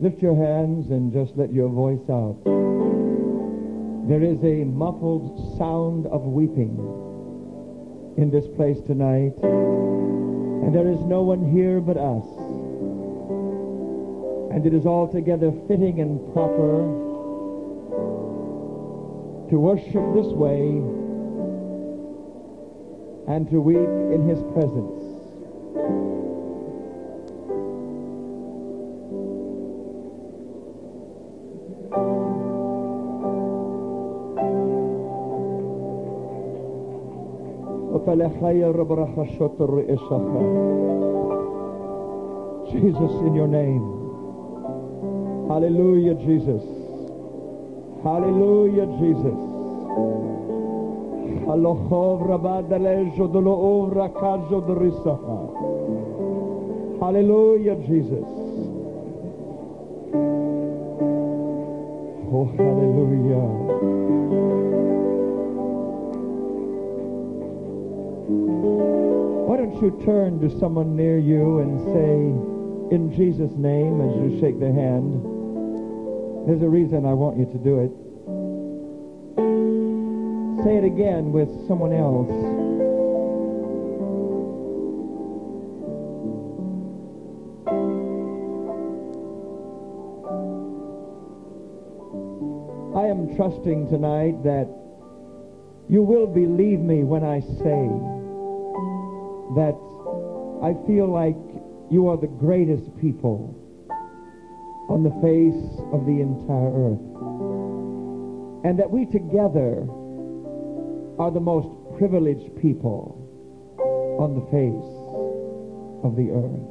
Lift your hands and just let your voice out. There is a muffled sound of weeping in this place tonight, and there is no one here but us. And it is altogether fitting and proper to worship this way and to weep in his presence. Jesus, in your name. Hallelujah, Jesus. Hallelujah, Jesus. Hallelujah, Jesus. Oh, hallelujah. Why don't you turn to someone near you and say, in Jesus' name, as you shake their hand. There's a reason I want you to do it. Say it again with someone else. I am trusting tonight that you will believe me when I say that I feel like you are the greatest people on the face of the entire earth. And that we together are the most privileged people on the face of the earth.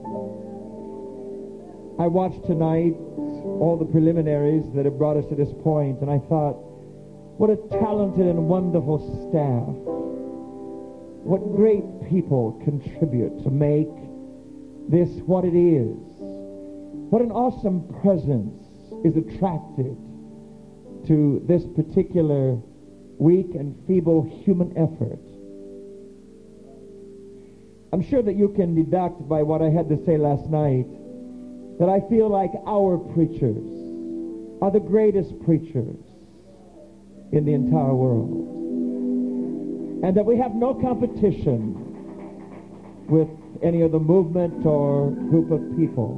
I watched tonight all the preliminaries that have brought us to this point, and I thought, what a talented and wonderful staff. What great people contribute to make this what it is. What an awesome presence is attracted to this particular weak and feeble human effort. I'm sure that you can deduct by what I had to say last night that I feel like our preachers are the greatest preachers in the entire world. And that we have no competition with any other movement or group of people.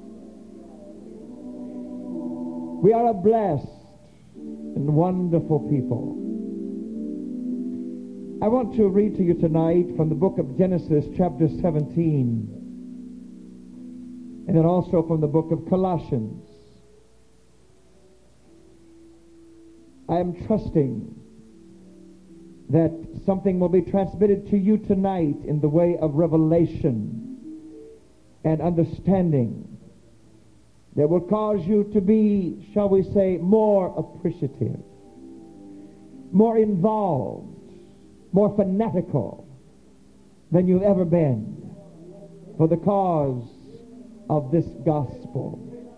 We are a blessed and wonderful people. I want to read to you tonight from the book of Genesis chapter 17, and then also from the book of Colossians. I am trusting that something will be transmitted to you tonight in the way of revelation and understanding that will cause you to be, shall we say, more appreciative, more involved, more fanatical than you've ever been for the cause of this gospel.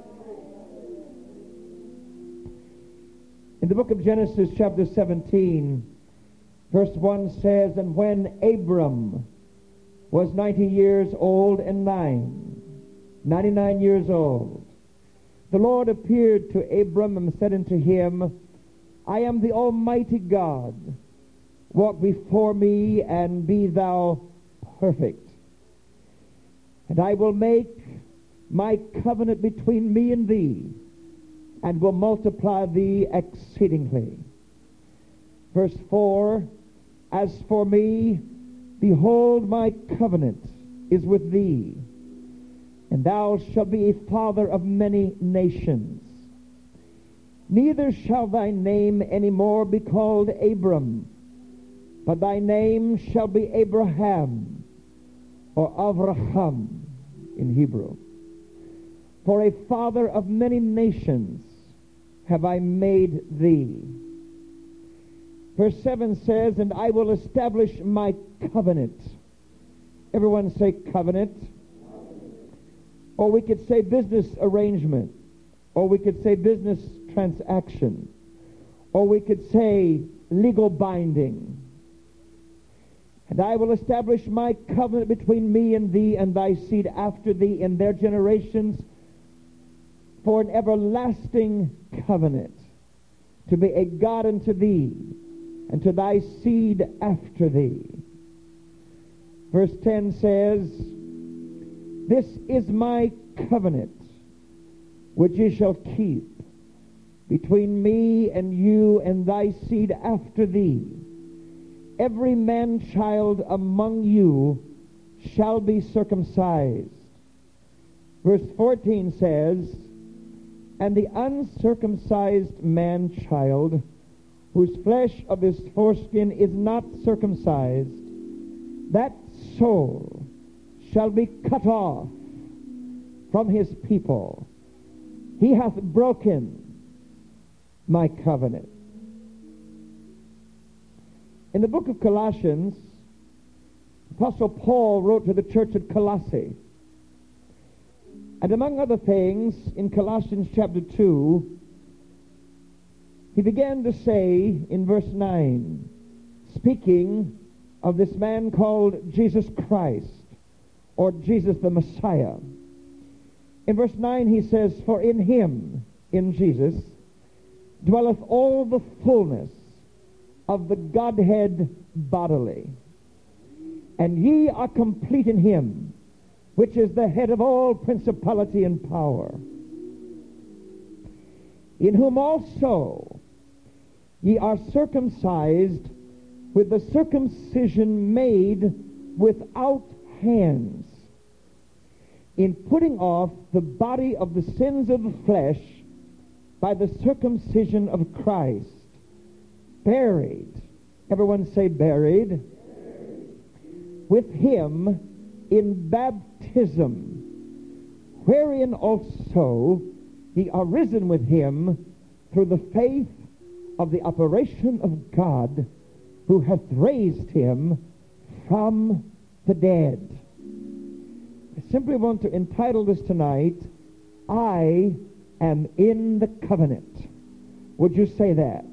In the book of Genesis chapter 17, verse 1 says, and when Abram was 90 years old and 99 years old, the Lord appeared to Abram and said unto him, I am the Almighty God. Walk before me and be thou perfect. And I will make my covenant between me and thee, and will multiply thee exceedingly. Verse 4, as for me, behold, my covenant is with thee, and thou shalt be a father of many nations. Neither shall thy name any more be called Abram, but thy name shall be Abraham, or Avraham in Hebrew. For a father of many nations have I made thee. Verse 7 says, and I will establish my covenant. Everyone say covenant. Or we could say business arrangement. Or we could say business transaction. Or we could say legal binding. And I will establish my covenant between me and thee and thy seed after thee in their generations for an everlasting covenant, to be a God unto thee, and to thy seed after thee. Verse 10 says, this is my covenant, which ye shall keep between me and you and thy seed after thee. Every man-child among you shall be circumcised. Verse 14 says, and the uncircumcised man-child, whose flesh of his foreskin is not circumcised, that soul shall be cut off from his people. He hath broken my covenant. In the book of Colossians, Apostle Paul wrote to the church at Colossae. And among other things, in Colossians chapter 2, he began to say in verse 9, speaking of this man called Jesus Christ, or Jesus the Messiah. In verse 9 he says, for in him, in Jesus, dwelleth all the fullness of the Godhead bodily. And ye are complete in him, which is the head of all principality and power, in whom also ye are circumcised with the circumcision made without hands, in putting off the body of the sins of the flesh by the circumcision of Christ, buried, everyone say buried, with him in baptism, wherein also ye are risen with him through the faith of the operation of God, who hath raised him from the dead. I simply want to entitle this tonight, I am in the covenant. Would you say that?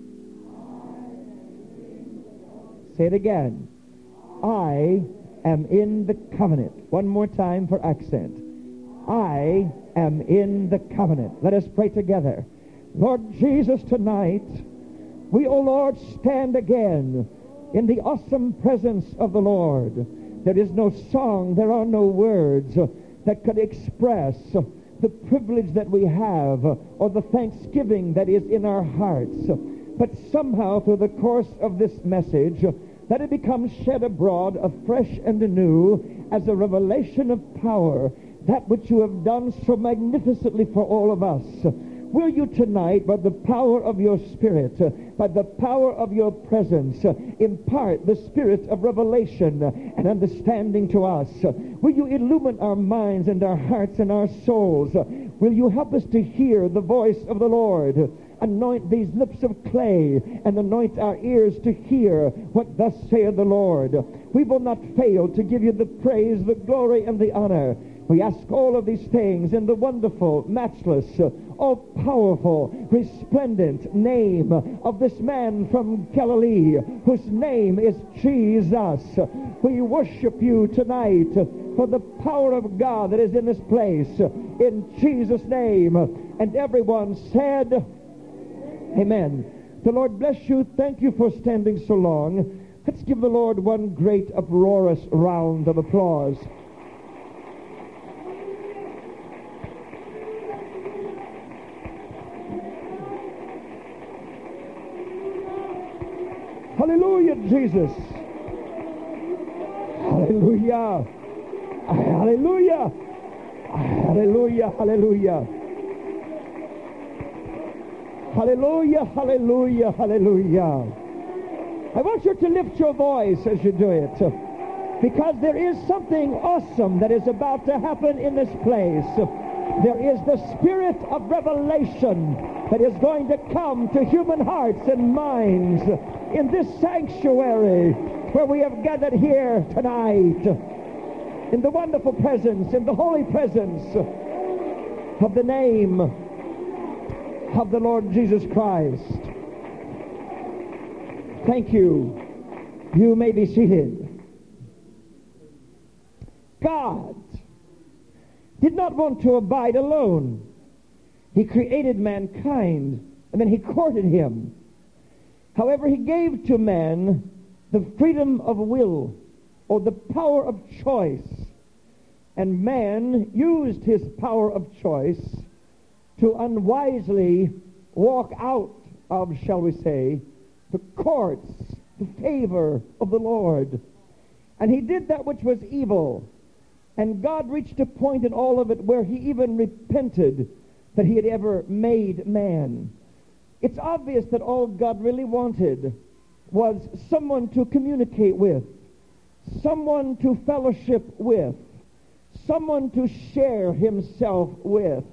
Say it again. I am in the covenant. One more time for accent. I am in the covenant. Let us pray together. Lord Jesus, tonight, we, O Lord, stand again in the awesome presence of the Lord. There is no song, there are no words that could express the privilege that we have or the thanksgiving that is in our hearts. But somehow through the course of this message, that it becomes shed abroad afresh and anew as a revelation of power, that which you have done so magnificently for all of us. Will you tonight, by the power of your Spirit, by the power of your presence, impart the spirit of revelation and understanding to us? Will you illumine our minds and our hearts and our souls? Will you help us to hear the voice of the Lord? Anoint these lips of clay and anoint our ears to hear what thus saith the Lord. We will not fail to give you the praise, the glory, and the honor. We ask all of these things in the wonderful, matchless, all-powerful, resplendent name of this man from Galilee, whose name is Jesus. We worship you tonight for the power of God that is in this place, in Jesus' name. And everyone said, amen. The Lord bless you. Thank you for standing so long. Let's give the Lord one great uproarious round of applause. Hallelujah, Jesus. Hallelujah. Hallelujah. Hallelujah. Hallelujah. Hallelujah. Hallelujah. Hallelujah. I want you to lift your voice as you do it, because there is something awesome that is about to happen in this place. There is the spirit of revelation that is going to come to human hearts and minds in this sanctuary where we have gathered here tonight, in the wonderful presence, in the holy presence of the name of the Lord Jesus Christ. Thank you. You may be seated. God did not want to abide alone. He created mankind, and then he courted him. However, he gave to man the freedom of will, or the power of choice. And man used his power of choice to unwisely walk out of, shall we say, the courts, the favor of the Lord. And he did that which was evil. And God reached a point in all of it where he even repented that he had ever made man. It's obvious that all God really wanted was someone to communicate with, someone to fellowship with, someone to share himself with.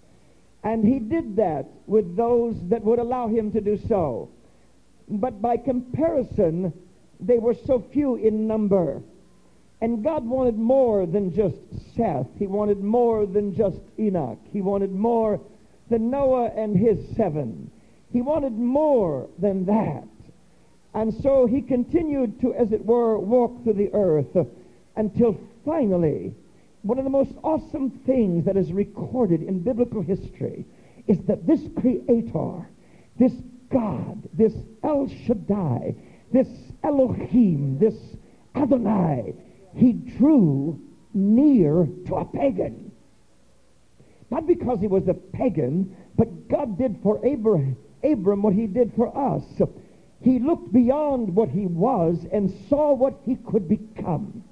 And he did that with those that would allow him to do so. But by comparison, they were so few in number. And God wanted more than just Seth. He wanted more than just Enoch. He wanted more than Noah and his 7. He wanted more than that. And so he continued to, as it were, walk through the earth until finally, one of the most awesome things that is recorded in biblical history is that this Creator, this God, this El Shaddai, this Elohim, this Adonai, he drew near to a pagan. Not because he was a pagan, but God did for Abram what he did for us. He looked beyond what he was and saw what he could become.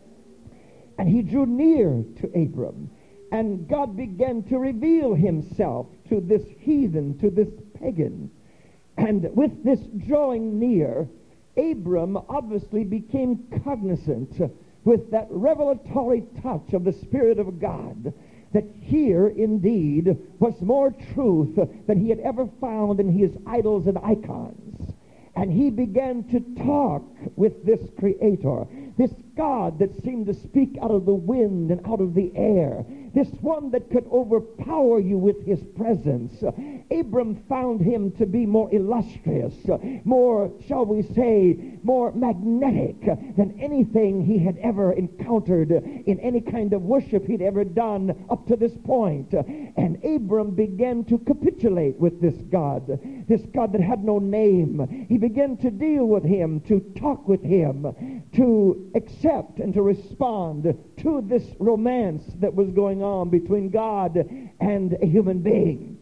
And he drew near to Abram. And God began to reveal himself to this heathen, to this pagan. And with this drawing near, Abram obviously became cognizant with that revelatory touch of the Spirit of God that here indeed was more truth than he had ever found in his idols and icons. And he began to talk with this Creator, this God that seemed to speak out of the wind and out of the air, this one that could overpower you with his presence. Abram found him to be more illustrious, more, shall we say, more magnetic than anything he had ever encountered in any kind of worship he'd ever done up to this point. And Abram began to capitulate with this God that had no name. He began to deal with him, to talk with him, to accept and to respond to this romance that was going on between God and a human being.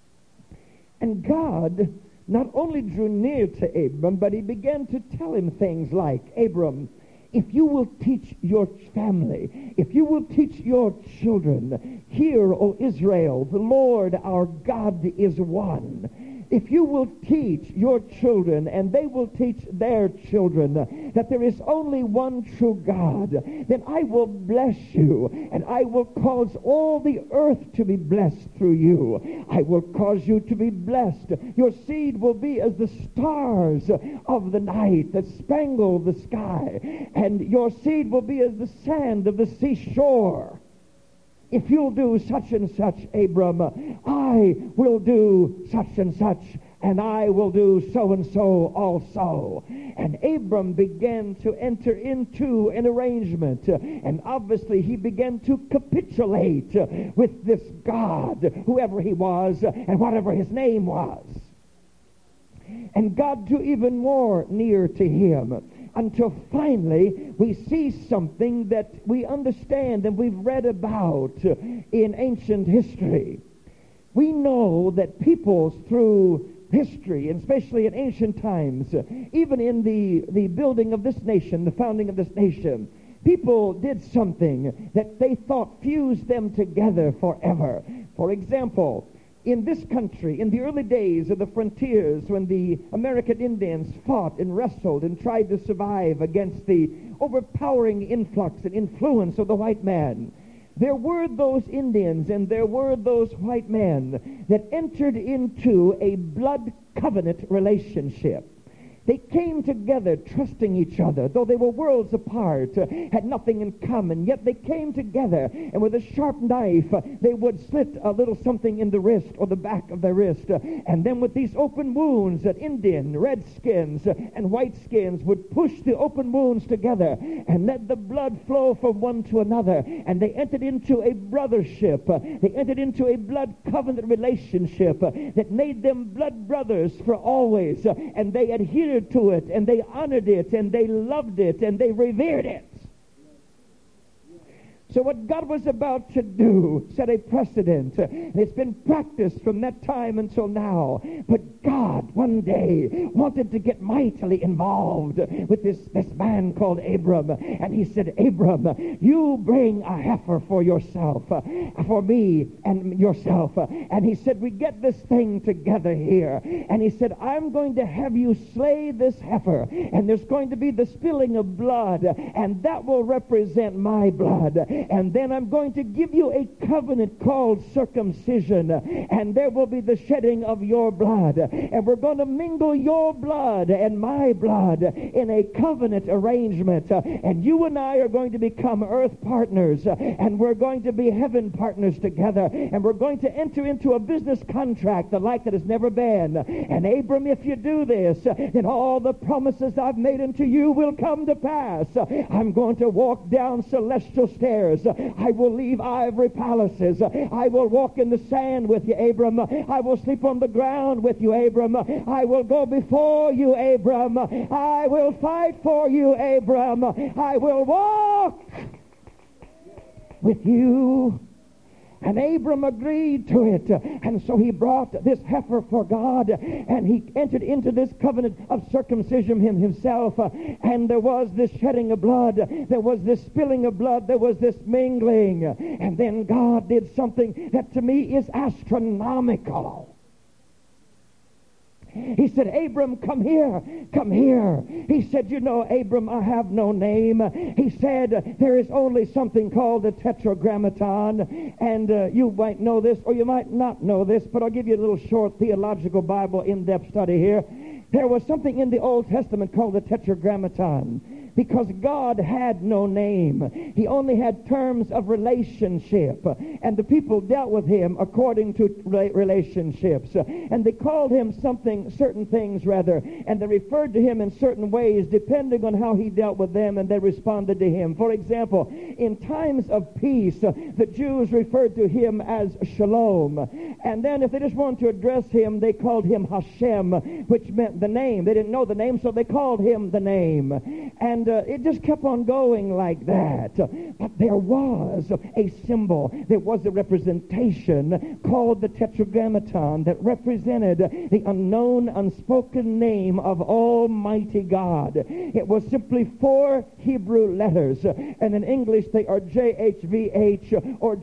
And God not only drew near to Abram, but he began to tell him things like, Abram, if you will teach your family, if you will teach your children, hear, O Israel, the Lord our God is one. If you will teach your children, and they will teach their children, that there is only one true God, then I will bless you, and I will cause all the earth to be blessed through you. I will cause you to be blessed. Your seed will be as the stars of the night that spangle the sky, and your seed will be as the sand of the seashore. If you'll do such and such, Abram, I will do such and such, and I will do so and so also. And Abram began to enter into an arrangement, and obviously he began to capitulate with this God, whoever he was and whatever his name was. And God drew even more near to him, until finally we see something that we understand and we've read about in ancient history. We know that peoples through history, and especially in ancient times, even in the building of this nation, the founding of this nation, people did something that they thought fused them together forever. For example, in this country, in the early days of the frontiers, when the American Indians fought and wrestled and tried to survive against the overpowering influx and influence of the white man, there were those Indians and there were those white men that entered into a blood covenant relationship. They came together trusting each other, though they were worlds apart, had nothing in common, yet they came together, and with a sharp knife, they would slit a little something in the wrist or the back of their wrist, and then with these open wounds that Indian, redskins, and whiteskins would push the open wounds together and let the blood flow from one to another, and they entered into a brothership. They entered into a blood covenant relationship that made them blood brothers for always, and they adhered to it, and they honored it, and they loved it, and they revered it. So what God was about to do set a precedent. It's been practiced from that time until now. But God one day wanted to get mightily involved with this man called Abram. And he said, Abram, you bring a heifer for yourself, for me and yourself. And he said, we get this thing together here. And he said, I'm going to have you slay this heifer. And there's going to be the spilling of blood. And that will represent my blood. And then I'm going to give you a covenant called circumcision, and there will be the shedding of your blood, and we're going to mingle your blood and my blood in a covenant arrangement, and you and I are going to become earth partners, and we're going to be heaven partners together, and we're going to enter into a business contract the like that has never been. And Abram, if you do this, then all the promises I've made unto you will come to pass. I'm going to walk down celestial stairs. I will leave ivory palaces. I will walk in the sand with you, Abram. I will sleep on the ground with you, Abram. I will go before you, Abram. I will fight for you, Abram. I will walk with you. And Abram agreed to it. And so he brought this heifer for God, and he entered into this covenant of circumcision himself. And there was this shedding of blood. There was this spilling of blood. There was this mingling. And then God did something that to me is astronomical. He said, Abram, come here, come here. He said, you know, Abram, I have no name. He said, there is only something called the Tetragrammaton, and you might know this or you might not know this, but I'll give you a little short theological Bible in-depth study here. There was something in the Old Testament called the Tetragrammaton, because God had no name. He only had terms of relationship, and the people dealt with him according to relationships, and they called him certain things, and they referred to him in certain ways depending on how he dealt with them, and they responded to him. For example, in times of peace, the Jews referred to him as Shalom, and then if they just wanted to address him, they called him Hashem, which meant the name. They didn't know the name, so they called him the name. And it just kept on going like that. But there was a symbol, there was a representation called the Tetragrammaton that represented the unknown, unspoken name of Almighty God. It was simply 4 Hebrew letters, and in English they are JHVH or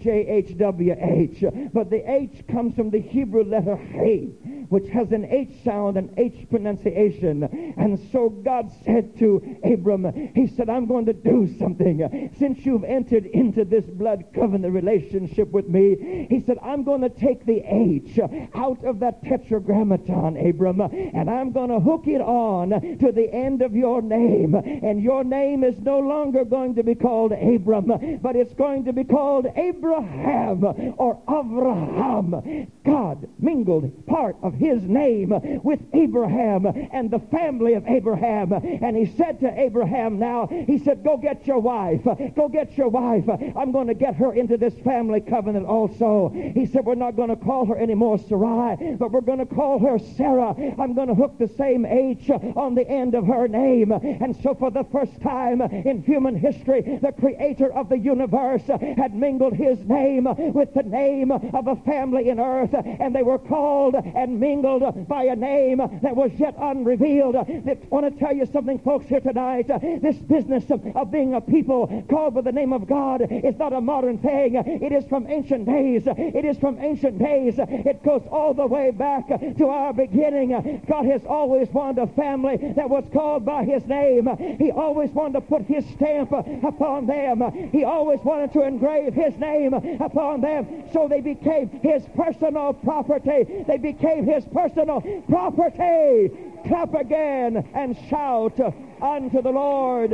JHWH. But the H comes from the Hebrew letter He, which has an H sound, an H pronunciation. And so God said to Abram, he said, I'm going to do something. Since you've entered into this blood covenant relationship with me, he said, I'm going to take the H out of that Tetragrammaton, Abram, and I'm going to hook it on to the end of your name. And your name is no longer going to be called Abram, but it's going to be called Abraham or Avraham. God mingled part of his name with Abraham and the family of Abraham. And he said to Abraham now, he said, go get your wife. Go get your wife. I'm going to get her into this family covenant also. He said, we're not going to call her anymore Sarai, but we're going to call her Sarah. I'm going to hook the same H on the end of her name. And so for the first time in human history, the creator of the universe had mingled his name with the name of a family in earth, and they were called and mingled by a name that was yet unrevealed. I want to tell you something, folks, here tonight. This business of being a people called by the name of God is not a modern thing. It is from ancient days. It is from ancient days. It goes all the way back to our beginning. God has always wanted a family that was called by his name. He always wanted to put his stamp upon them. He always wanted to engrave his name upon them, so they became his personal property. They became his personal property. Clap again and shout unto the Lord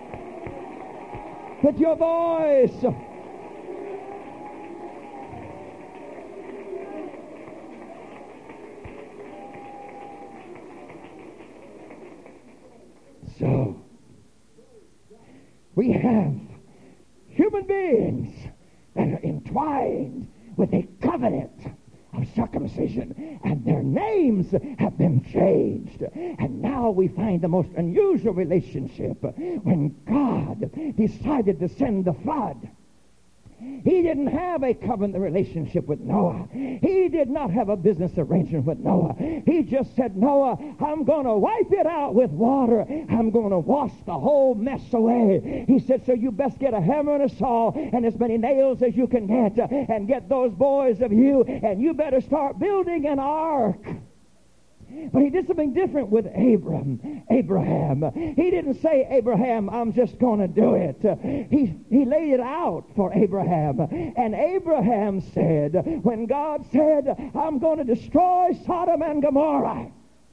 with your voice. So, we have human beings that are entwined with a covenant of circumcision, and their names have been changed. And now we find the most unusual relationship when God decided to send the flood. He didn't have a covenant relationship with Noah. He did not have a business arrangement with Noah. He just said, Noah, I'm going to wipe it out with water. I'm going to wash the whole mess away. He said, so you best get a hammer and a saw and as many nails as you can get and get those boys of you, and you better start building an ark. But he did something different with Abraham. He didn't say, Abraham, I'm just going to do it. He laid it out for Abraham. And Abraham said, when God said, I'm going to destroy Sodom and Gomorrah,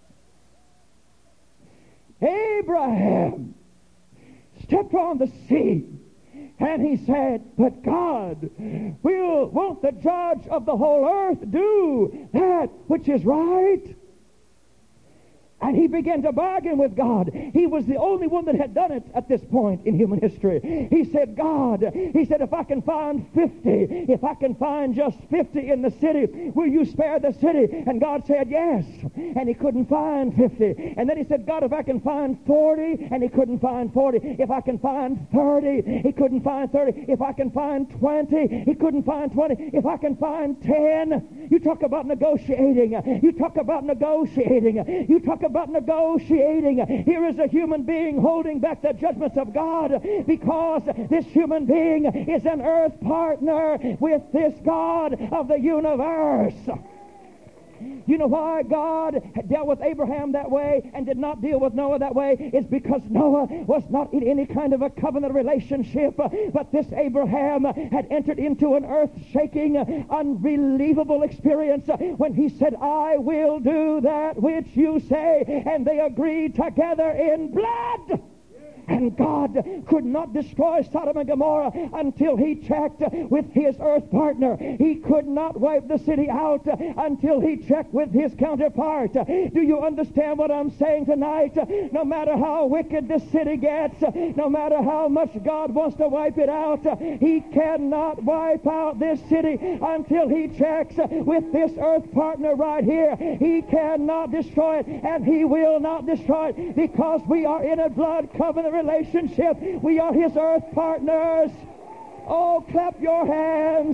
Abraham stepped on the sea. And he said, but God, won't the judge of the whole earth do that which is right? And he began to bargain with God. He was the only one that had done it at this point in human history. He said, God, if I can find 50, if I can find just 50 in the city, will you spare the city? And God said, yes. And he couldn't find 50. And then he said, God, if I can find 40, and he couldn't find 40. If I can find 30, he couldn't find 30. If I can find 20, he couldn't find 20. If I can find 10, you talk about negotiating. You talk about negotiating. You talk about negotiating. Here is a human being holding back the judgments of God because this human being is an earth partner with this God of the universe. You know why God dealt with Abraham that way and did not deal with Noah that way? It's because Noah was not in any kind of a covenant relationship, but this Abraham had entered into an earth-shaking, unbelievable experience when he said, I will do that which you say, and they agreed together in blood. And God could not destroy Sodom and Gomorrah until he checked with his earth partner. He could not wipe the city out until he checked with his counterpart. Do you understand what I'm saying tonight? No matter how wicked this city gets, no matter how much God wants to wipe it out, he cannot wipe out this city until he checks with this earth partner right here. He cannot destroy it, and he will not destroy it because we are in a blood covenant relationship. We are his earth partners. Oh, clap your hands.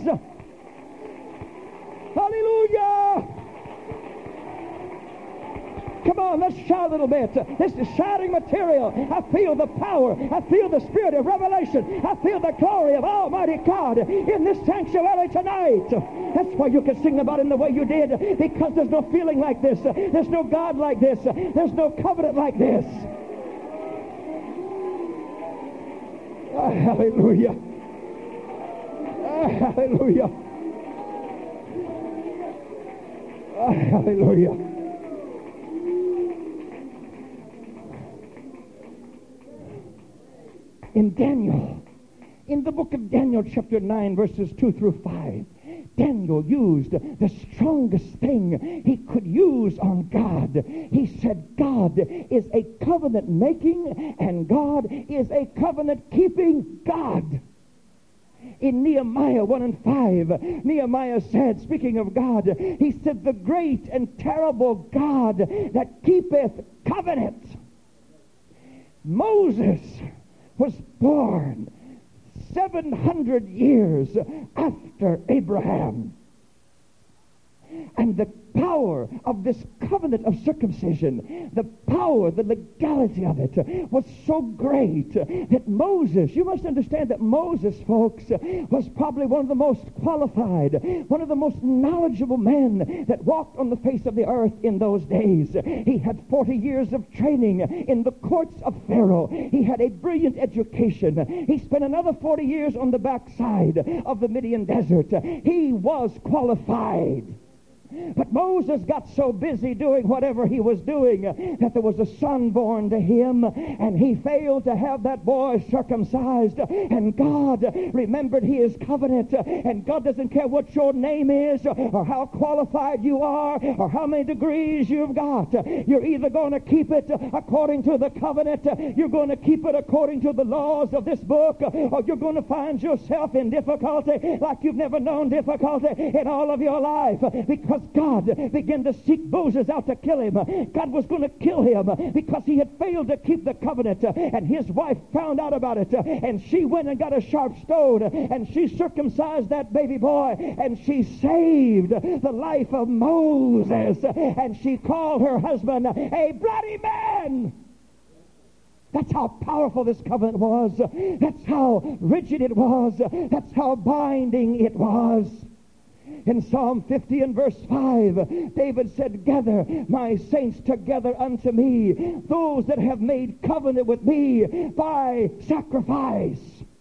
Hallelujah. Come on, let's shout a little bit. This is shouting material. I feel the power. I feel the spirit of revelation. I feel the glory of Almighty God in this sanctuary tonight. That's why you can sing about it in the way you did, because there's no feeling like this. There's no God like this. There's no covenant like this. Oh, hallelujah. Oh, hallelujah. Oh, hallelujah. In Daniel, in the book of Daniel, chapter 9, verses 2 through 5, Daniel used the strongest thing he could use on God. He said, God is a covenant-making and God is a covenant-keeping God. In Nehemiah 1 and 5, Nehemiah said, speaking of God, he said, the great and terrible God that keepeth covenant. Moses was born 700 years after Abraham. And the power of this covenant of circumcision, the power, the legality of it was so great that Moses, you must understand that Moses, folks, was probably one of the most qualified, one of the most knowledgeable men that walked on the face of the earth in those days. He had 40 years of training in the courts of Pharaoh. He had a brilliant education. He spent another 40 years on the backside of the Midian desert. He was qualified. But Moses got so busy doing whatever he was doing that there was a son born to him, and he failed to have that boy circumcised. And God remembered his covenant. And God doesn't care what your name is, or how qualified you are, or how many degrees you've got. You're either going to keep it according to the covenant, you're going to keep it according to the laws of this book, or you're going to find yourself in difficulty like you've never known difficulty in all of your life. Because God began to seek Moses out to kill him. God was going to kill him because he had failed to keep the covenant. And his wife found out about it, and she went and got a sharp stone, and she circumcised that baby boy, and she saved the life of Moses. And she called her husband a bloody man. That's how powerful this covenant was. That's how rigid it was. That's how binding it was. In Psalm 50 and verse 5, David said, "Gather my saints together unto me, those that have made covenant with me by sacrifice."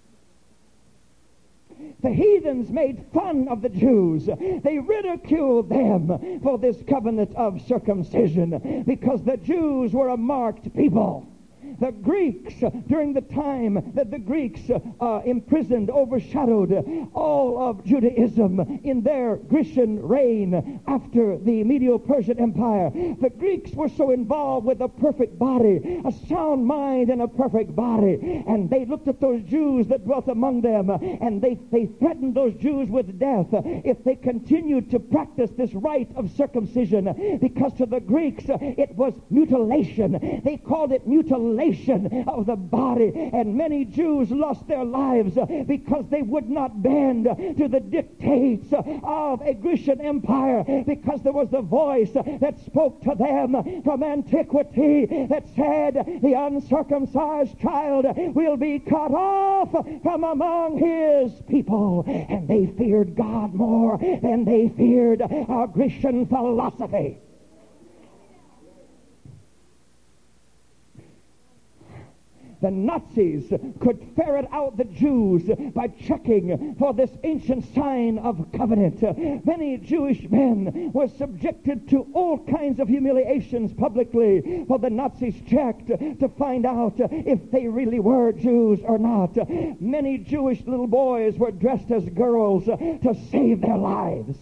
The heathens made fun of the Jews. They ridiculed them for this covenant of circumcision because the Jews were a marked people. The Greeks, during the time that the Greeks imprisoned, overshadowed all of Judaism in their Grecian reign after the Medo-Persian Empire. The Greeks were so involved with a perfect body, a sound mind and a perfect body. And they looked at those Jews that dwelt among them, and they threatened those Jews with death if they continued to practice this rite of circumcision, because to the Greeks it was mutilation. They called it mutilation of the body, and many Jews lost their lives because they would not bend to the dictates of a Grecian empire, because there was the voice that spoke to them from antiquity that said the uncircumcised child will be cut off from among his people. And they feared God more than they feared our Grecian philosophy. The Nazis could ferret out the Jews by checking for this ancient sign of covenant. Many Jewish men were subjected to all kinds of humiliations publicly, for the Nazis checked to find out if they really were Jews or not. Many Jewish little boys were dressed as girls to save their lives.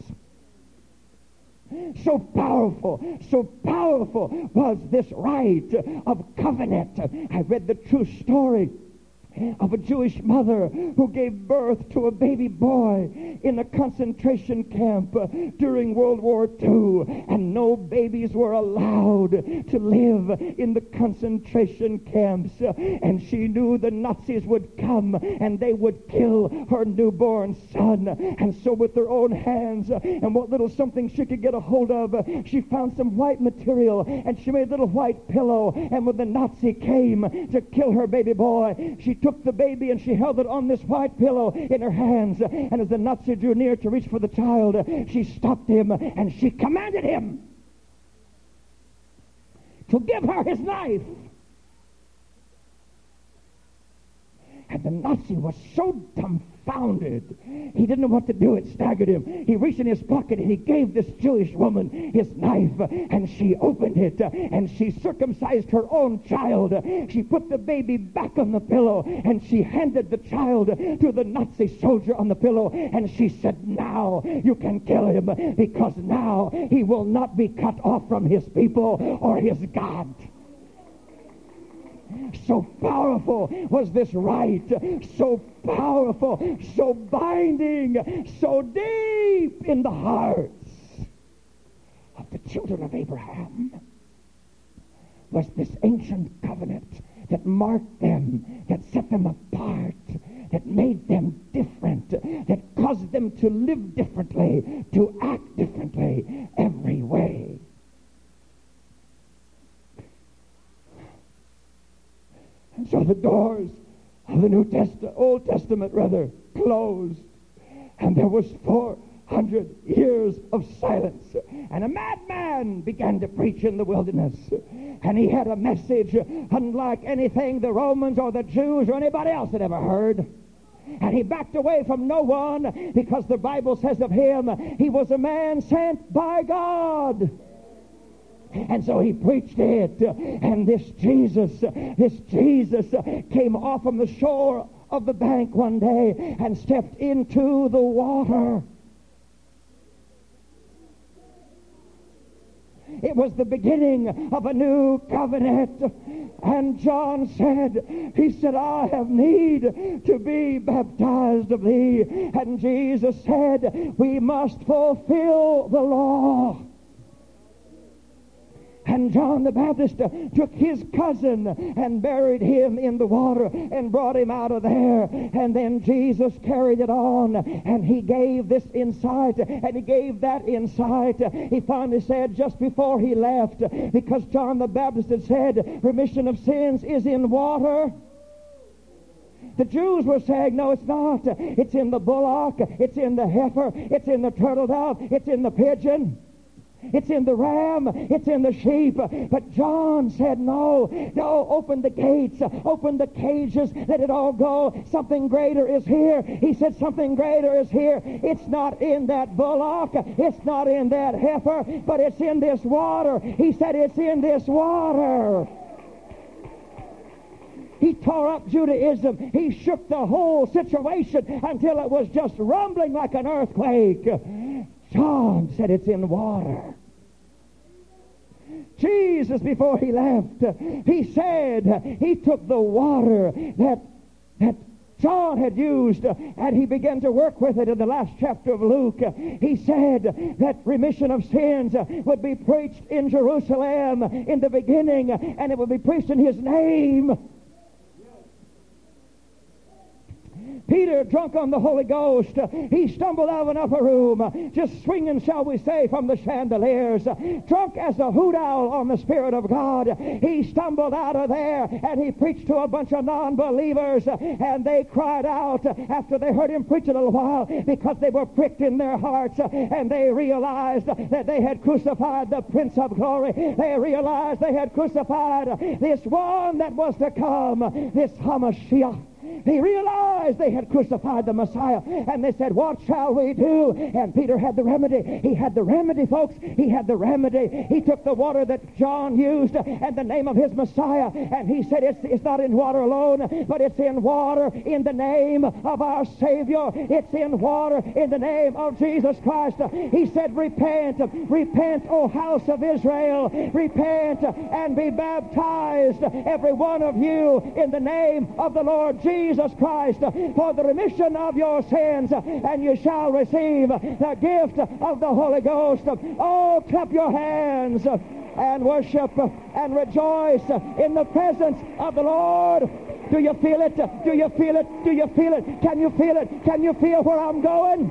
So powerful was this rite of covenant. I read the true story of a Jewish mother who gave birth to a baby boy in a concentration camp during World War II, and no babies were allowed to live in the concentration camps. And she knew the Nazis would come and they would kill her newborn son. And so with her own hands and what little something she could get a hold of, she found some white material and she made a little white pillow. And when the Nazi came to kill her baby boy, she took the baby and she held it on this white pillow in her hands. And as the Nazi drew near to reach for the child, she stopped him and she commanded him to give her his knife. And the Nazi was so dumbfounded, he didn't know what to do. It staggered him. He reached in his pocket and he gave this Jewish woman his knife, and she opened it and she circumcised her own child. She put the baby back on the pillow and she handed the child to the Nazi soldier on the pillow, and she said, "Now you can kill him, because now he will not be cut off from his people or his God." So powerful was this rite, so powerful, so binding, so deep in the hearts of the children of Abraham was this ancient covenant that marked them, that set them apart, that made them different, that caused them to live differently, to act differently every way. And so the doors of the Old Testament closed, and there was 400 years of silence. And a madman began to preach in the wilderness, and he had a message unlike anything the Romans or the Jews or anybody else had ever heard. And he backed away from no one, because the Bible says of him, he was a man sent by God. And so he preached it. And this Jesus came off from the shore of the bank one day and stepped into the water. It was the beginning of a new covenant. And John said, I have need to be baptized of thee. And Jesus said, we must fulfill the law. And John the Baptist took his cousin and buried him in the water and brought him out of there. And then Jesus carried it on, and he gave this insight, and he gave that insight. He finally said just before he left, because John the Baptist had said remission of sins is in water. The Jews were saying, no, it's not. It's in the bullock, it's in the heifer, it's in the turtle dove, it's in the pigeon. It's in the ram, it's in the sheep. But John said, no, open the gates, open the cages, let it all go. Something greater is here. He said, something greater is here. It's not in that bullock, it's not in that heifer, but it's in this water. He said, it's in this water. He tore up Judaism. He shook the whole situation until it was just rumbling like an earthquake. John said it's in water. Jesus, before he left, he said he took the water that John had used, and he began to work with it in the last chapter of Luke. He said that remission of sins would be preached in Jerusalem in the beginning, and it would be preached in his name. Peter, drunk on the Holy Ghost, he stumbled out of an upper room, just swinging, shall we say, from the chandeliers, drunk as a hoot owl on the Spirit of God. He stumbled out of there, and he preached to a bunch of non-believers, and they cried out after they heard him preach a little while, because they were pricked in their hearts, and they realized that they had crucified the Prince of Glory. They realized they had crucified this one that was to come, this Hamashiach. They realized they had crucified the Messiah, and they said, what shall we do? And Peter had the remedy. He had the remedy, folks. He had the remedy. He took the water that John used and the name of his Messiah, and he said it's not in water alone, but it's in water in the name of our Savior. It's in water in the name of Jesus Christ. He said, repent, O house of Israel, repent and be baptized, every one of you, in the name of the Lord Jesus Christ, for the remission of your sins, and you shall receive the gift of the Holy Ghost. Oh, clap your hands and worship and rejoice in the presence of the Lord. Do you feel it? Do you feel it? Do you feel it? Can you feel it? Can you feel where I'm going?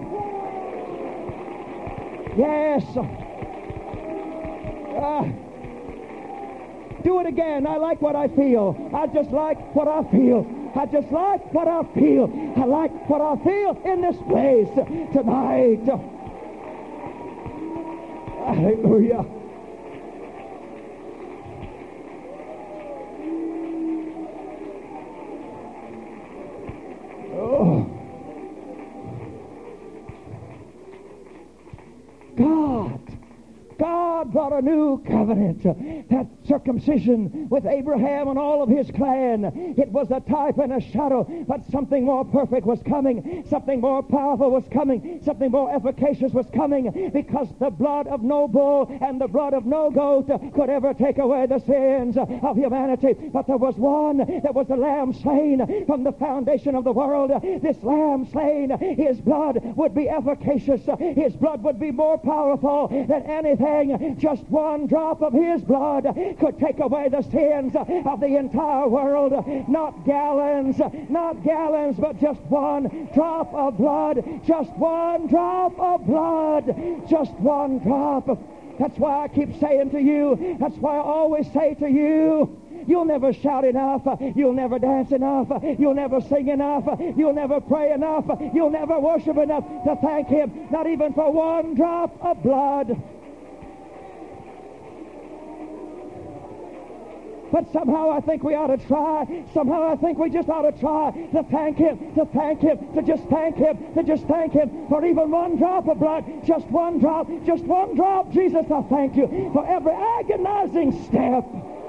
Yes. Do it again. I like what I feel. I just like what I feel. I just like what I feel. I like what I feel in this place tonight. Hallelujah. Oh. God brought a new covenant. That circumcision with Abraham and all of his clan, it was a type and a shadow, but something more perfect was coming. Something more powerful was coming. Something more efficacious was coming, because the blood of no bull and the blood of no goat could ever take away the sins of humanity. But there was one that was the lamb slain from the foundation of the world. This lamb slain, his blood would be efficacious. His blood would be more powerful than anything. Just one drop of his blood could take away the sins of the entire world. Not gallons, but just one drop of blood. Just one drop of blood. Just one drop. That's why I keep saying to you, that's why I always say to you, you'll never shout enough. You'll never dance enough. You'll never sing enough. You'll never pray enough. You'll never worship enough to thank him, not even for one drop of blood. But somehow I think we ought to try. Somehow I think we just ought to try to thank Him, to thank Him, to just thank Him, to just thank Him for even one drop of blood. Just one drop, just one drop. Jesus, I thank you for every agonizing step.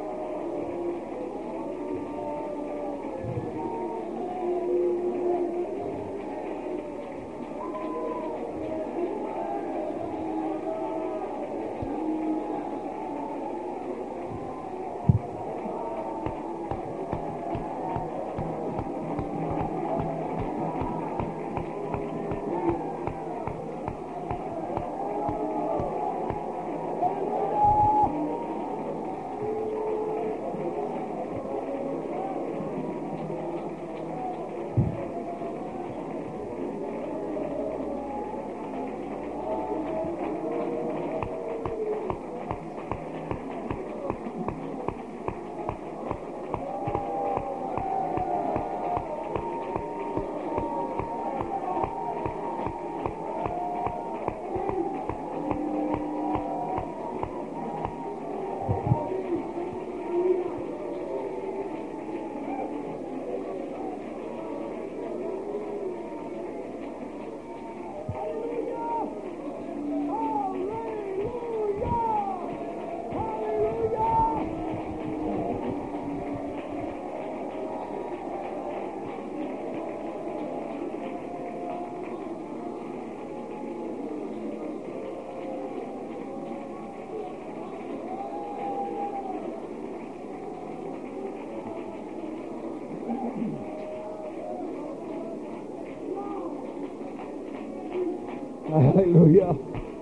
Hallelujah.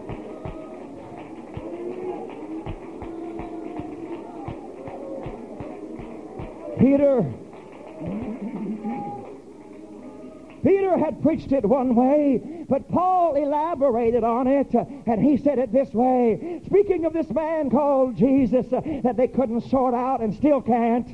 Peter had preached it one way, but Paul elaborated on it, and he said it this way, speaking of this man called Jesus that they couldn't sort out and still can't.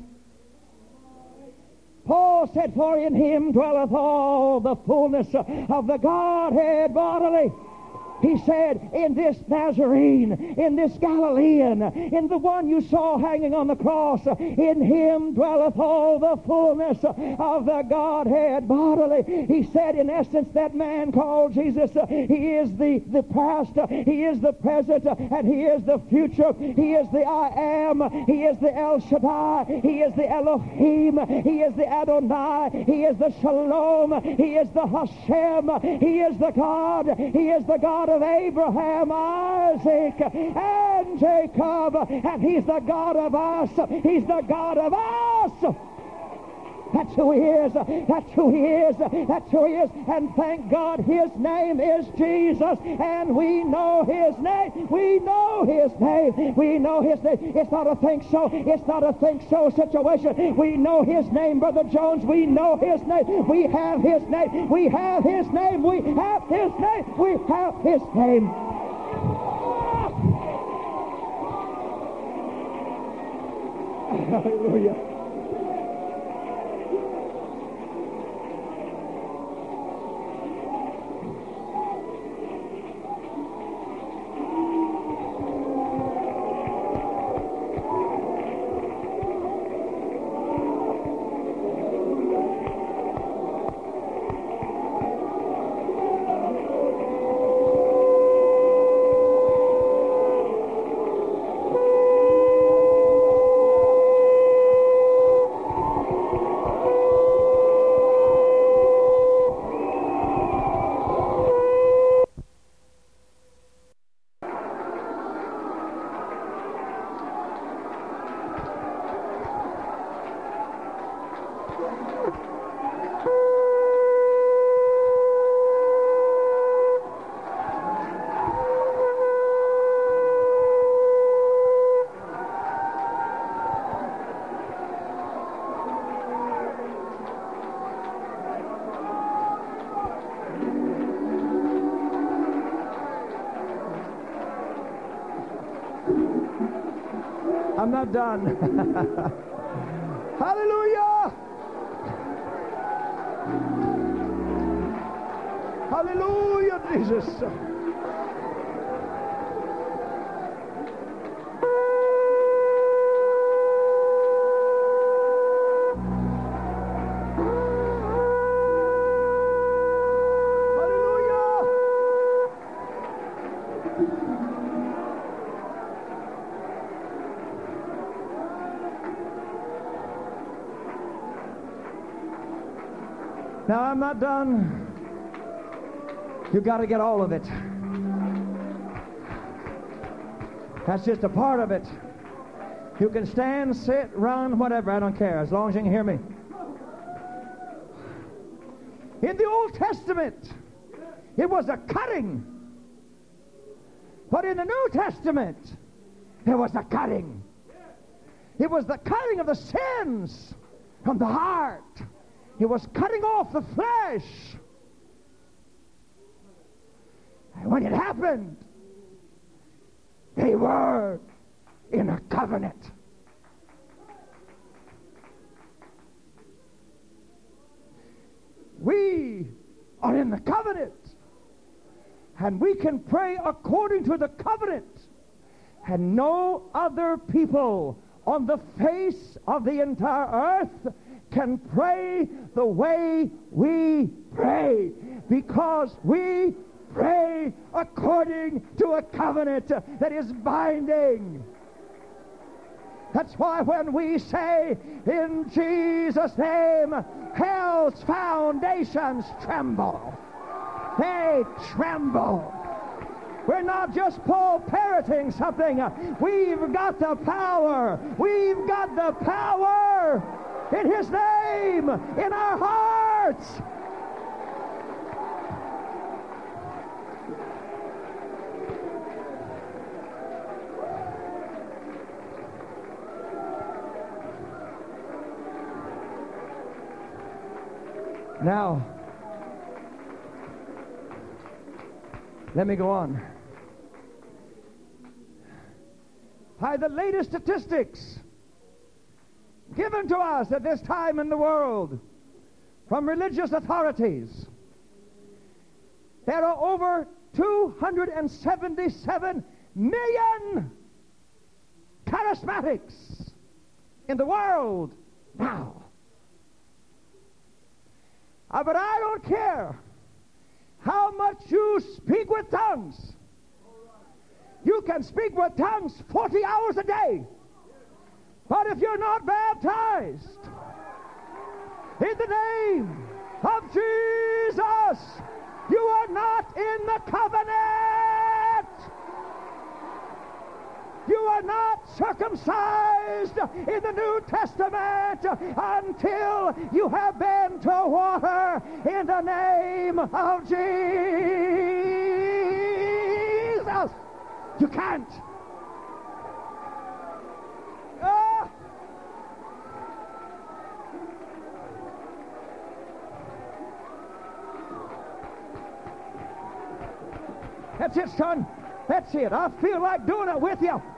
Paul said, for in him dwelleth all the fullness of the Godhead bodily. He said, in this Nazarene, in this Galilean, in the one you saw hanging on the cross, in him dwelleth all the fullness of the Godhead bodily. He said, in essence, that man called Jesus, he is the past, he is the present, and he is the future. He is the I am, he is the El Shaddai, he is the Elohim, he is the Adonai, he is the Shalom, he is the Hashem, he is the God, he is the God of Abraham, Isaac, and Jacob, and he's the God of us. He's the God of us. That's who he is. That's who he is. That's who he is. And thank God his name is Jesus. And we know his name. We know his name. We know his name. It's not a think so. It's not a think so situation. We know his name, Brother Jones. We know his name. We have his name. We have his name. We have his name. We have his name. Hallelujah. I'm not done. Hallelujah! Hallelujah, Jesus. Now, I'm not done. You got to get all of it. That's just a part of it. You can stand, sit, run, whatever. I don't care, as long as you can hear me. In the Old Testament, it was a cutting. But in the New Testament, there was a cutting. It was the cutting of the sins from the heart. It was cutting off the flesh. And when it happened, they were in a covenant. We are in the covenant. And we can pray according to the covenant. And no other people on the face of the entire earth can pray the way we pray, because we pray according to a covenant that is binding. That's why when we say, in Jesus' name, hell's foundations tremble. They tremble. We're not just Paul parroting something. We've got the power. We've got the power in His name, in our hearts. Now, let me go on. By the latest statistics given to us at this time in the world from religious authorities, there are over 277 million charismatics in the world now. But I don't care how much you speak with tongues. You can speak with tongues 40 hours a day. But if you're not baptized in the name of Jesus, you are not in the covenant. You are not circumcised in the New Testament until you have been to water in the name of Jesus. You can't. That's it, son. That's it. I feel like doing it with you.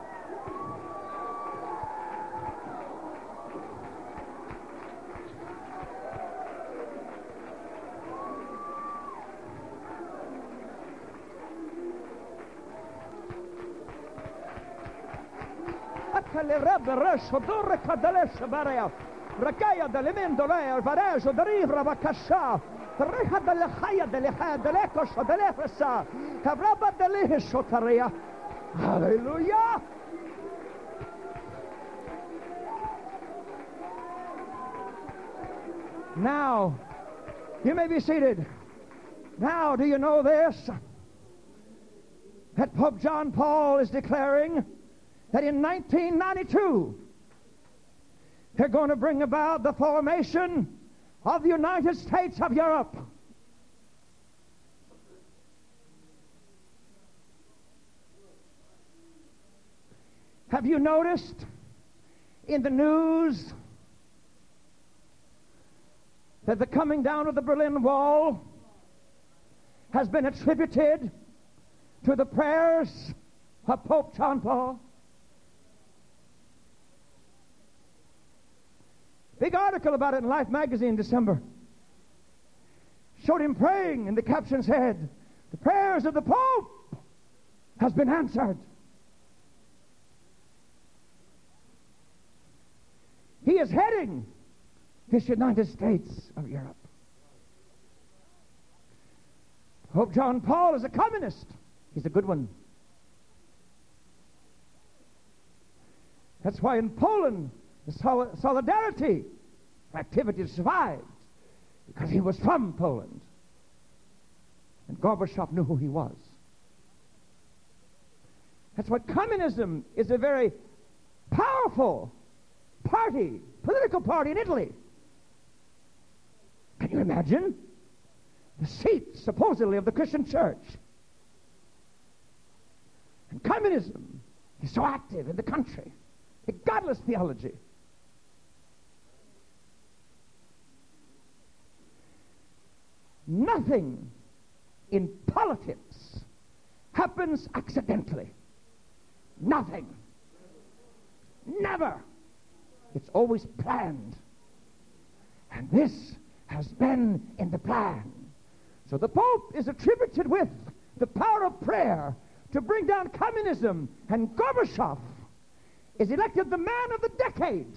ركاية دلمين دولار الفراج ودريف ربكشا الريحة دلخية دلخية دلكش دلفسا كبربة دليه الشطرية. Hallelujah. Now, you may be seated. Now, do you know this? That Pope John Paul is declaring that in 1992 they're going to bring about the formation of the United States of Europe. Have you noticed in the news that the coming down of the Berlin Wall has been attributed to the prayers of Pope John Paul? Big article about it in Life magazine in December. Showed him praying, and the caption said, "The prayers of the Pope has been answered." He is heading this United States of Europe. Pope John Paul is a communist. He's a good one. That's why in Poland, the solidarity activity survived. because he was from Poland. And Gorbachev knew who he was. That's what communism is, a very powerful party, political party in Italy. Can you imagine? The seat, supposedly, of the Christian church. And communism is so active in the country. A godless theology. Nothing in politics happens accidentally. Nothing. Never. It's always planned. And this has been in the plan. So the Pope is attributed with the power of prayer to bring down communism, and Gorbachev is elected the man of the decade.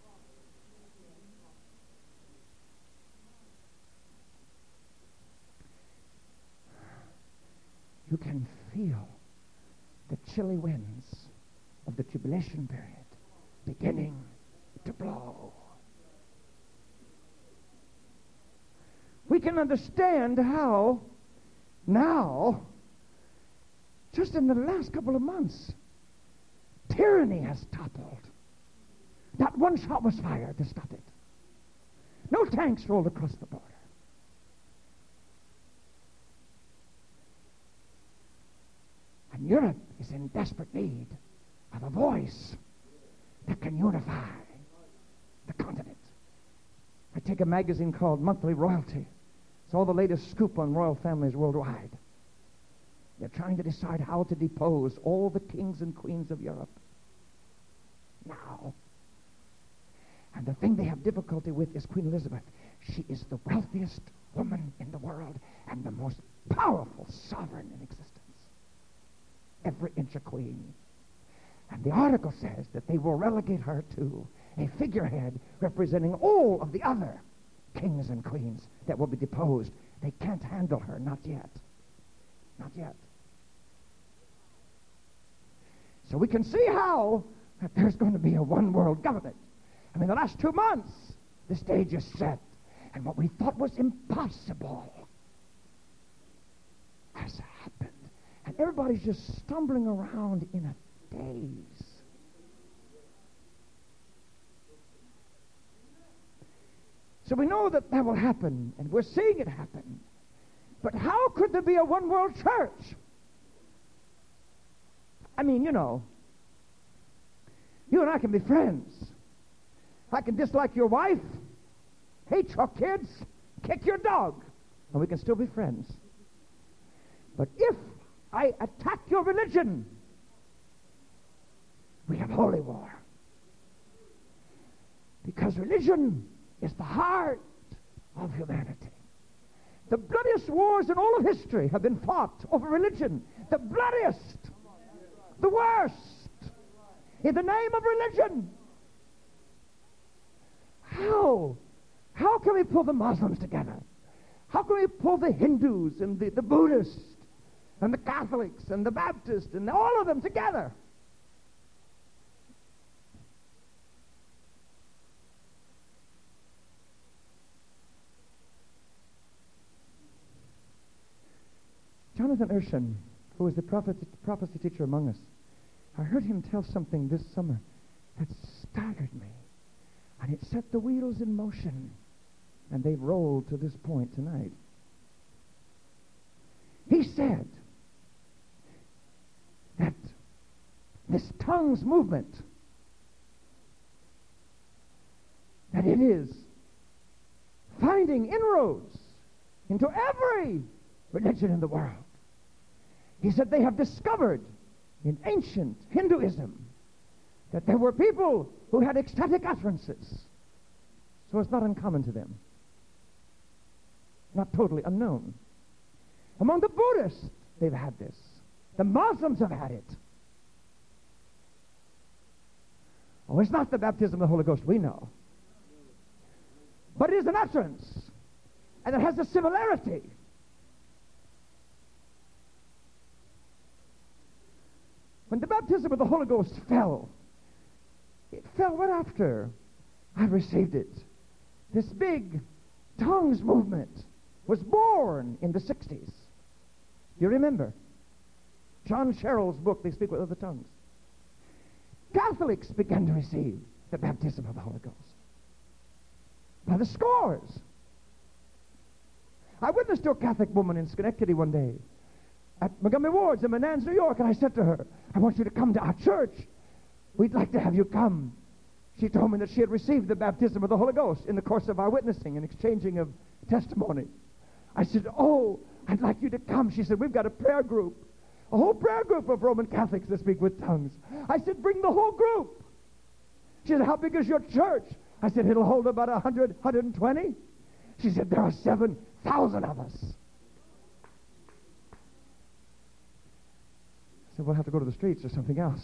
You can feel the chilly winds of the tribulation period beginning to blow. We can understand how now, just in the last couple of months, tyranny has toppled. Not one shot was fired to stop it. No tanks rolled across the border. And Europe is in desperate need of a voice that can unify the continent. I take a magazine called Monthly Royalty. It's all the latest scoop on royal families worldwide. They're trying to decide how to depose all the kings and queens of Europe now. And the thing they have difficulty with is Queen Elizabeth. She is the wealthiest woman in the world and the most powerful sovereign in existence. Every inch a queen. And the article says that they will relegate her to a figurehead representing all of the other kings and queens that will be deposed. They can't handle her, not yet. Not yet. So we can see how that there's going to be a one-world government. I mean, the last 2 months, the stage is set. And what we thought was impossible has happened. And everybody's just stumbling around in a daze. So we know that that will happen, and we're seeing it happen. But how could there be a one-world church? I mean, you know, you and I can be friends. I can dislike your wife, hate your kids, kick your dog, and we can still be friends. But if I attack your religion, we have holy war. Because religion is the heart of humanity. The bloodiest wars in all of history have been fought over religion. The bloodiest, the worst, in the name of religion. How can we pull the Muslims together? How can we pull the Hindus and the Buddhists and the Catholics and the Baptists and all of them together? Jonathan Urshan, who was the prophecy teacher among us, I heard him tell something this summer that staggered me. And it set the wheels in motion. And they've rolled to this point tonight. He said that this tongues movement, that it is finding inroads into every religion in the world. He said they have discovered in ancient Hinduism that there were people who had ecstatic utterances. So it's not uncommon to them. Not totally unknown. Among the Buddhists, they've had this. The Muslims have had it. Oh, it's not the baptism of the Holy Ghost, we know. But it is an utterance. And it has a similarity. When the baptism of the Holy Ghost fell, it fell right after I received it. This big tongues movement was born in the 60s. You remember? John Sherrill's book, They Speak with Other Tongues. Catholics began to receive the baptism of the Holy Ghost by the scores. I witnessed to a Catholic woman in Schenectady one day at Montgomery Ward's in Menands, New York, and I said to her, I want you to come to our church. We'd like to have you come. She told me that she had received the baptism of the Holy Ghost in the course of our witnessing and exchanging of testimony. I said, oh, I'd like you to come. She said, we've got a prayer group, a whole prayer group of Roman Catholics that speak with tongues. I said, bring the whole group. She said, how big is your church? I said, it'll hold about 100, 120. She said, there are 7,000 of us. I said, we'll have to go to the streets or something else.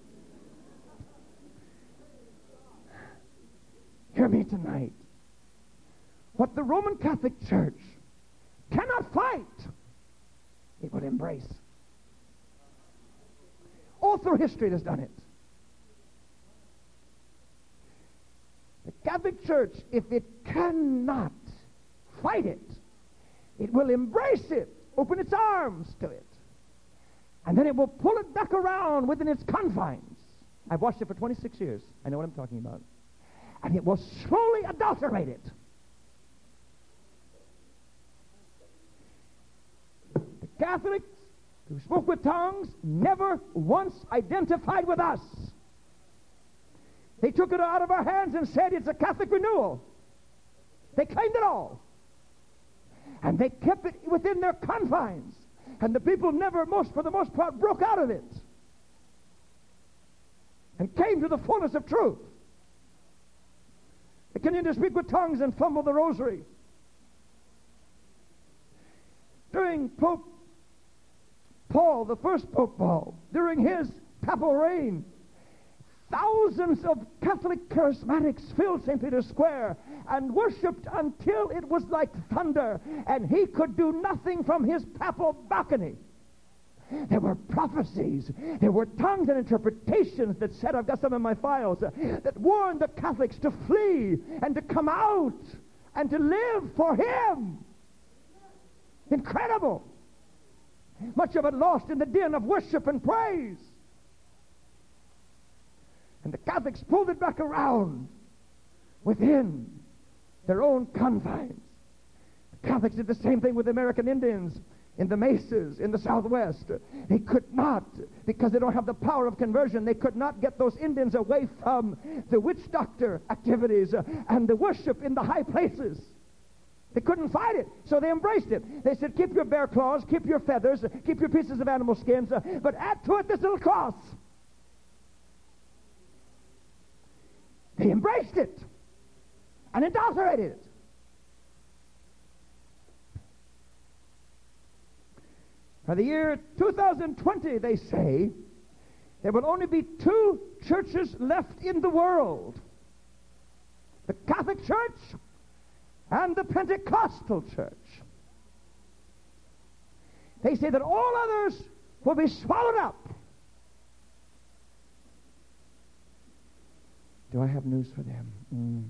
Hear me tonight. What the Roman Catholic Church cannot fight, it will embrace. All through history it has done it. The Catholic Church, if it cannot fight it, it will embrace it, open its arms to it, and then it will pull it back around within its confines. I've watched it for 26 years. I know what I'm talking about. And it will slowly adulterate it. The Catholics who spoke with tongues never once identified with us. They took it out of our hands and said it's a Catholic renewal. They claimed it all. And they kept it within their confines. And the people never, for the most part, broke out of it and came to the fullness of truth. They continued to speak with tongues and fumble the rosary. During Pope Paul, the first Pope Paul, during his papal reign, thousands of Catholic charismatics filled St. Peter's Square and worshipped until it was like thunder, and he could do nothing from his papal balcony. There were prophecies, there were tongues and interpretations that said, I've got some in my files, that warned the Catholics to flee and to come out and to live for him. Incredible. Much of it lost in the din of worship and praise. And the Catholics pulled it back around within their own confines. The Catholics did the same thing with the American Indians in the mesas in the Southwest. They could not, because they don't have the power of conversion, they could not get those Indians away from the witch doctor activities and the worship in the high places. They couldn't fight it, so they embraced it. They said, keep your bear claws, keep your feathers, keep your pieces of animal skins, but add to it this little cross. They embraced it and adulterated it. By the year 2020, they say, there will only be 2 churches left in the world. The Catholic Church and the Pentecostal Church. They say that all others will be swallowed up. Do I have news for them?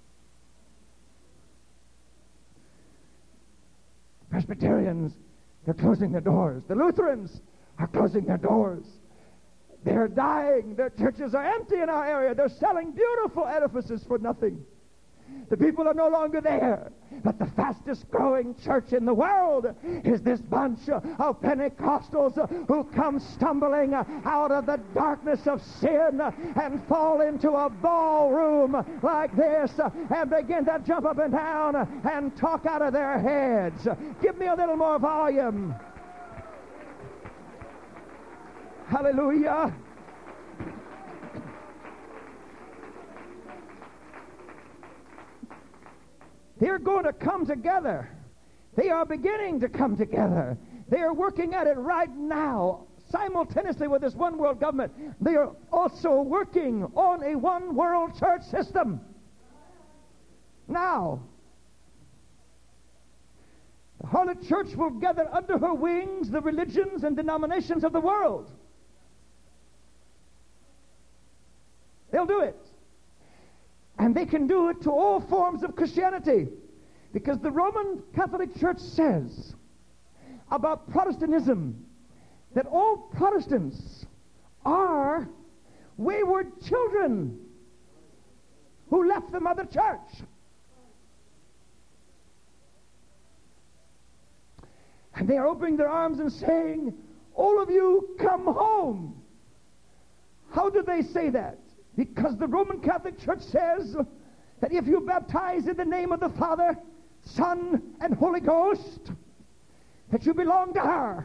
Presbyterians, they're closing their doors. The Lutherans are closing their doors. They're dying. Their churches are empty in our area. They're selling beautiful edifices for nothing. The people are no longer there. But the fastest growing church in the world is this bunch of Pentecostals who come stumbling out of the darkness of sin and fall into a ballroom like this and begin to jump up and down and talk out of their heads. Give me a little more volume. Hallelujah. They're going to come together. They are beginning to come together. They are working at it right now, simultaneously with this one world government. They are also working on a one world church system. Now, the Harlot Church will gather under her wings the religions and denominations of the world. They'll do it. And they can do it to all forms of Christianity. Because the Roman Catholic Church says about Protestantism that all Protestants are wayward children who left the mother church. And they are opening their arms and saying, all of you come home. How do they say that? Because the Roman Catholic Church says that if you baptize in the name of the Father, Son, and Holy Ghost, that you belong to her.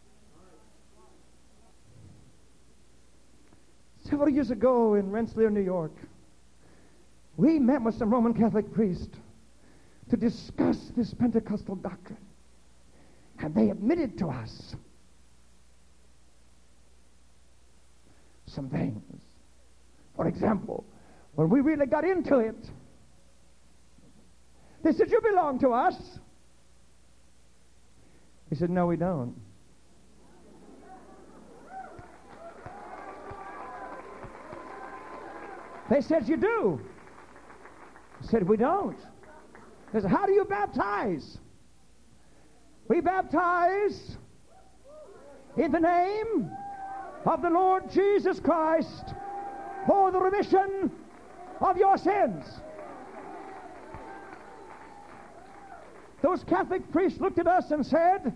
Several years ago in Rensselaer, New York, we met with some Roman Catholic priests to discuss this Pentecostal doctrine. And they admitted to us some things. For example, when we really got into it, they said, you belong to us. We said, no, we don't. They said, you do. I said, we don't. They said, how do you baptize? We baptize in the name of the Lord Jesus Christ for the remission of your sins. Those Catholic priests looked at us and said,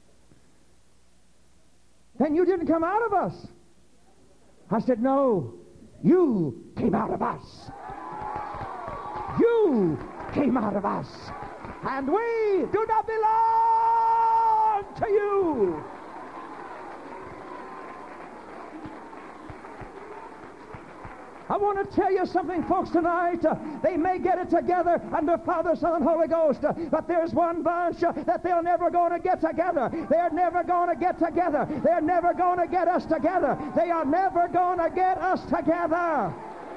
then you didn't come out of us. I said, no, you came out of us. You came out of us. And we do not belong to you. I want to tell you something, folks, tonight. They may get it together under Father, Son, and Holy Ghost, but there's one bunch that they're never going to get together. They're never going to get together. They're never going to get us together. They are never going to get us together.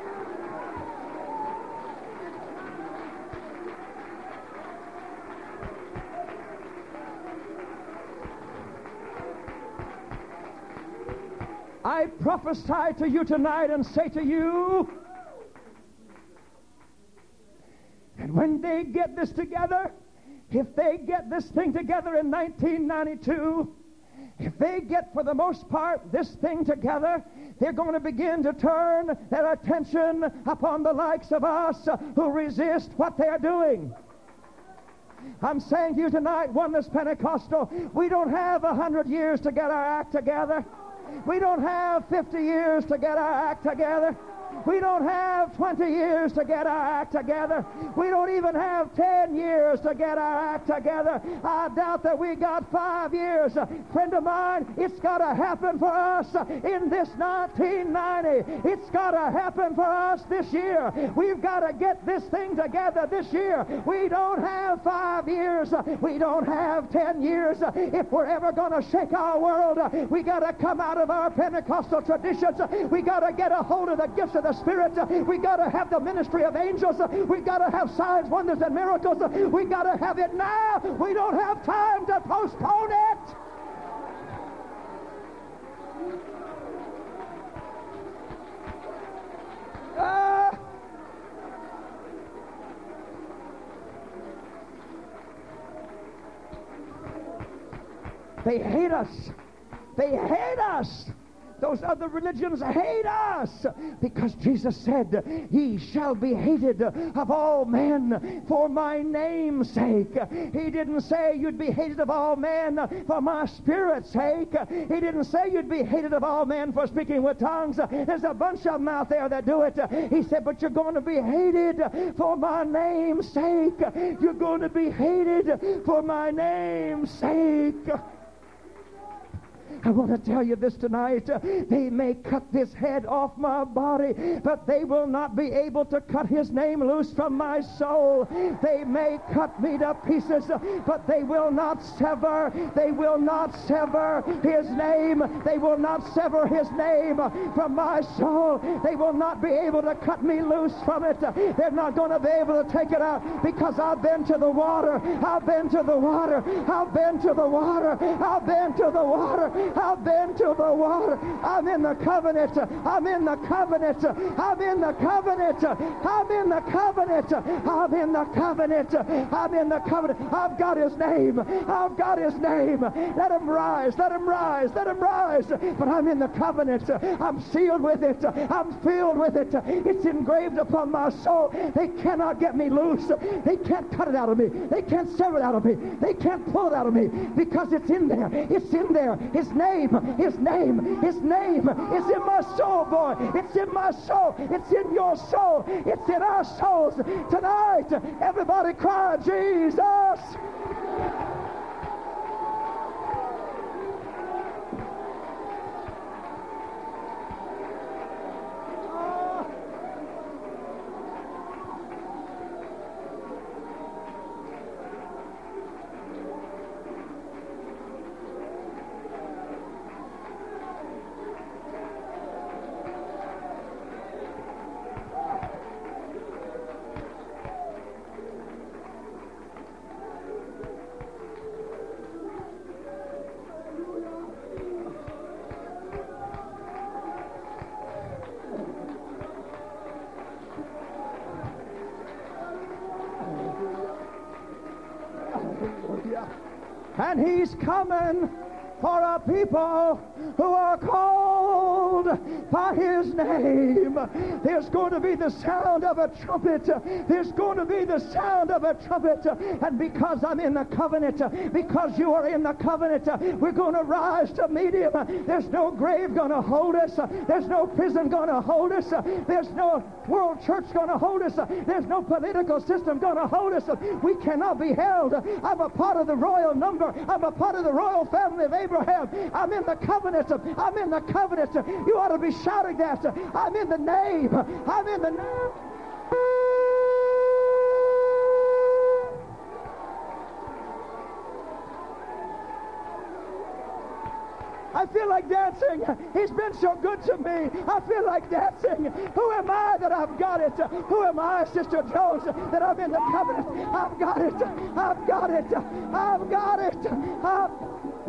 I prophesy to you tonight and say to you, and when they get this together, if they get this thing together in 1992, if they get, for the most part, this thing together, they're going to begin to turn their attention upon the likes of us who resist what they're doing. I'm saying to you tonight, Oneness Pentecostal, we don't have 100 years to get our act together. We don't have 50 years to get our act together. We don't have 20 years to get our act together. We don't even have 10 years to get our act together. I doubt that we got 5 years. Friend of mine, it's got to happen for us in this 1990. It's got to happen for us this year. We've got to get this thing together this year. We don't have 5 years. We don't have 10 years. If we're ever going to shake our world, we got to come out of our Pentecostal traditions. We got to get a hold of the gifts of the Spirit. We got to have the ministry of angels. We got to have signs, wonders, and miracles. We got to have it now. We don't have time to postpone it. They hate us. They hate us. Those other religions hate us because Jesus said, ye shall be hated of all men for my name's sake. He didn't say you'd be hated of all men for my Spirit's sake. He didn't say you'd be hated of all men for speaking with tongues. There's a bunch of them out there that do it. He said, but you're going to be hated for my name's sake. You're going to be hated for my name's sake. I want to tell you this tonight. They may cut this head off my body, but they will not be able to cut his name loose from my soul. They may cut me to pieces, but they will not sever. They will not sever his name. They will not sever his name from my soul. They will not be able to cut me loose from it. They're not going to be able to take it out because I've been to the water. I've been to the water. I've been to the water. I've been to the water. I've been to the water. I'm in the covenant. I'm in the covenant. I'm in the covenant. I'm in the covenant. I'm in the covenant. I'm in the covenant. I've got his name. I've got his name. Let him rise. Let him rise. Let him rise. But I'm in the covenant. I'm sealed with it. I'm filled with it. It's engraved upon my soul. They cannot get me loose. They can't cut it out of me. They can't sever it out of me. They can't pull it out of me because it's in there. It's in there. His name. His name. His name is in my soul, boy. It's in my soul. It's in your soul. It's in our souls. Tonight, everybody cry, Jesus. And he's coming for a people who are called by his name. There's going to be the sound of a trumpet. There's going to be the sound of a trumpet. And because I'm in the covenant, because you are in the covenant, we're going to rise to meet him. There's no grave going to hold us. There's no prison going to hold us. There's no world church going to hold us. There's no political system going to hold us. We cannot be held. I'm a part of the royal number. I'm a part of the royal family of Abraham. I'm in the covenant. I'm in the covenant. You ought to be shouting that. I'm in the name. I'm in the name. I feel like dancing. He's been so good to me. I feel like dancing. Who am I that I've got it? Who am I, Sister Jones, that I'm in the covenant? I've got it. I've got it. I've got it.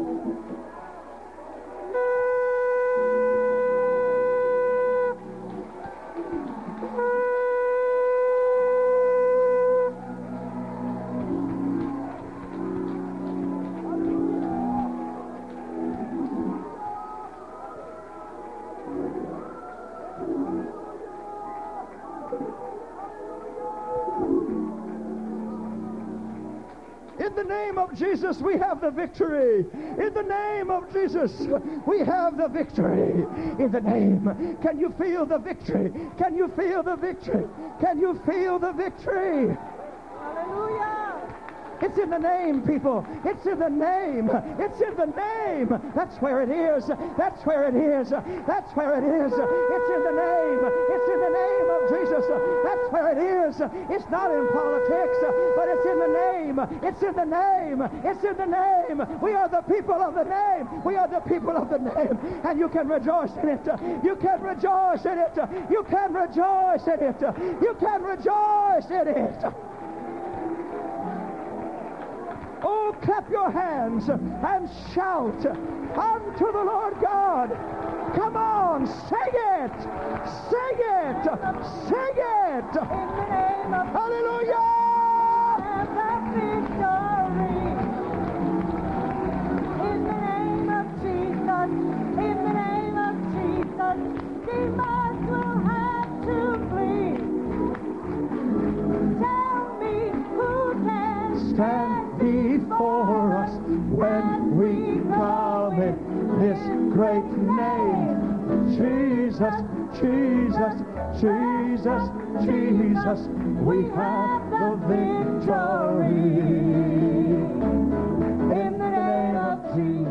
In the name of Jesus, we have the victory. In the name of Jesus, we have the victory. In the name. Can you feel the victory? Can you feel the victory? Can you feel the victory? Hallelujah. It's in the name, people. It's in the name. It's in the name. That's where it is. That's where it is. That's where it is. It's in the name. It's in the name of Jesus. That's where it is. It's not in politics, but it's in the name. It's in the name. It's in the name. We are the people of the name. We are the people of the name. And you can rejoice in it. You can rejoice in it. You can rejoice in it. You can rejoice in it. Oh, clap your hands and shout unto the Lord God. Come on, sing it. Sing it. Sing it. In the name of Hallelujah. victory. In the name of Jesus. In the name of Jesus. Demons will have to flee. Tell me who can Stand before us when we come in this great name. Jesus, Jesus, Jesus, Jesus, we have the victory. In the name of Jesus.